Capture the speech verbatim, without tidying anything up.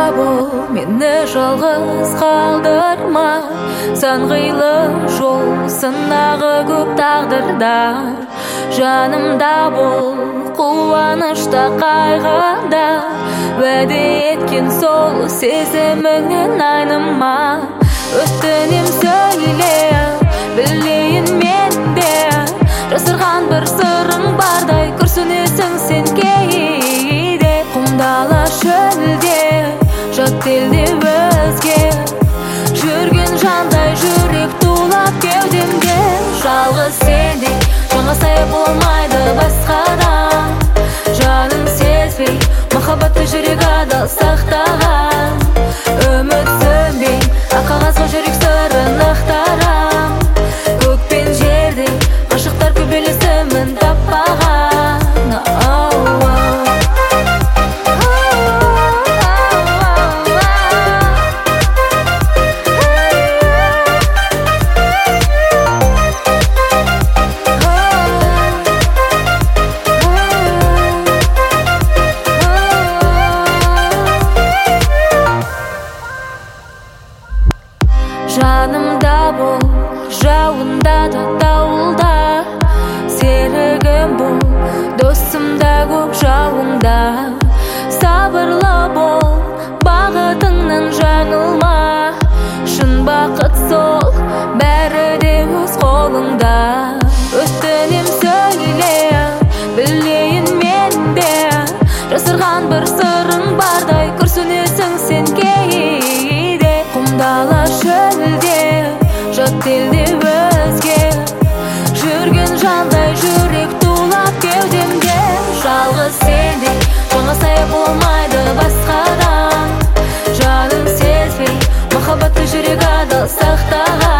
бол, мені жалғыз қалдырма. Сан қилы жол, сынағы көп тағдырда. Жанымда бол, қуанышта қайғыда. Уәде еткен сол сезіміңнен айныма. Өтінем сөйле, білейін мен де. Жасырған бір сырың бардай, күрсінесің сен кейде. Құмдала шөлде, жат елде өзге. Жүрген жандай жүрек тулап кеудемде. Жалғыз сенде, жаңа сая болмайды басқадан. Жаның сезбей, махаббатты жүрек адал сақтаған. Үміт сөнбей, ақ қағазға жүрек сырын ақтарам. Көк пен жерде ғашықтар көбелесімін таппаған. Жанымда бол, жауында да дауылда. Серігім бол, досымда көп жауыңда. Сабырлы бол, бағытыңнан жаңылма. Шын бақыт сол, бәрі де өз қолыңда. Өтінем сөйле, білейін мен де. Жасырған бір сырың бардай, күрсінесің сен кейде. Құмдала шөлде, жат елде өзге. Жүрген жандай жүрек тулап кеудемде. Жалғыз сенде, жаңа сая болмайды басқадан. Жаның сезбей, махаббатты жүрек адал сақтаған.